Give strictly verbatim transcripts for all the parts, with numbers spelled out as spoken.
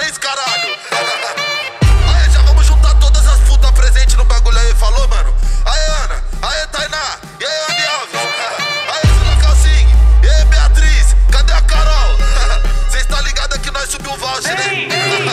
três, caralho. Aí, já vamos juntar todas as putas presentes no bagulho aí, falou, mano? Aí, Ana, aí, Tainá, e aí, Andy Alves, aí, Zula Calcinha, e aí, Beatriz, cadê a Carol? Cês tá ligado que nós subiu o voucher, né?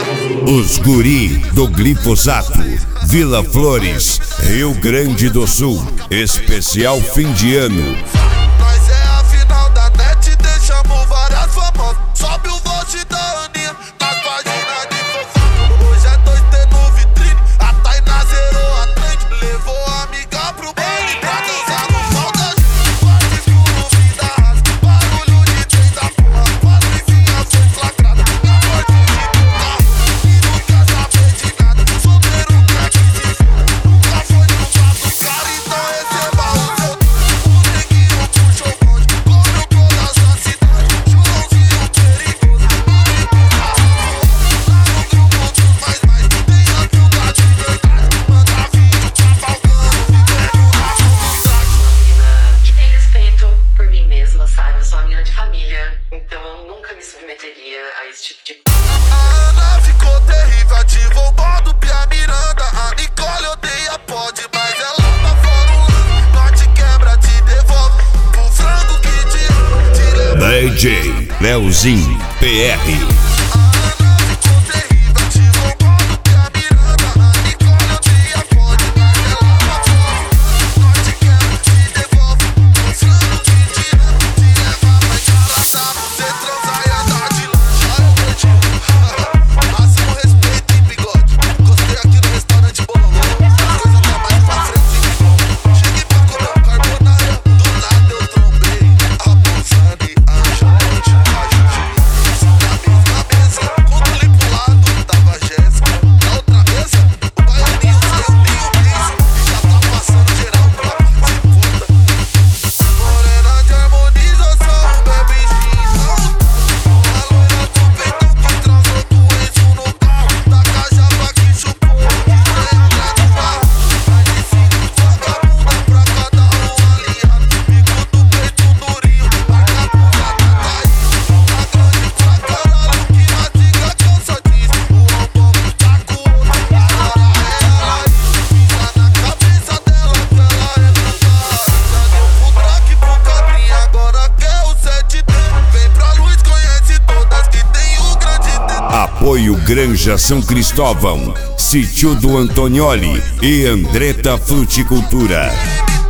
Os guri do glifosato, Vila Flores, Rio Grande do Sul, especial fim de ano. Nós é a final da net, deixamos várias famosas. Sobe o voucher da Aninha nas páginas de fofoca. Hoje é dois T no vitrine, a Tainá zerou a trend, levou a amiga pro baile pra dançar no pau da gente. Quase que o fim da raça, barulho de três da porra, Patricinha foi flagrada na morte de carro e não quer saber de nada. Solteiro crack se for, nunca foi no papo, cara, então receba o seu. O neguinho puxou o bonde, comeu toda a sua cidade. Joãozinho perigoso, bonito carro, lá no grupo dos mais mais. Tem a filda de verdade, manda vídeo cavalgando, vivendo na rua do saco. Mina que tem respeito por mim mesma, sabe? Eu sou uma mina de família, então eu nunca me submeteria a esse tipo de... A Ana ficou terrível, ativou o modo Pia Miranda. A Nicole odeia pode, mas ela tá fora o lance. Norte quebra, te devolve pro frango que te, te leva. D J Leozinho P R. A Ana ficou terrível, ativou o modo Pia Miranda. A Nicole odeia pode, mas ela tá fora o lance. Norte quebra, te devolve pro frango que te ama. Te leva pra engraçar, você transar e andar de lancha. Eu perdi. Máximo respeito e bigode. Gostei aqui no restaurante Bololô. As coisas tá mais pra frente que bom. Cheguei pra comer um carbonara, do nada eu trombei a Bolsani, a Angelete, a Gigi. Na mesma mesa, quando olhei pro lado, tava a Jéssica. Na outra mesa, o baianinho saiu nem um mês e já tá passando geral pra parte puta. Morena de harmonização, bebe ginzão. A loira do peitão que transou do eixo no carro. Da caixa pra que chupou, que tem André do barro. Mais de cinco vagabunda pra cada um aliado. Bico do peito durinho, marca a bunda da Thaís. A grande pra caralho, que mastiga cansa diz. O ombro tá com o outro, agora é ela aí. Pisa na cabeça dela pra ela reclamar. Já deu full track pro cabrinha, agora quer o sete D. Vem pra luz, conhece todas que tem o grande D. Apoio Granja São Cristóvão, Sítio do Antonioli e Andretta Fruticultura.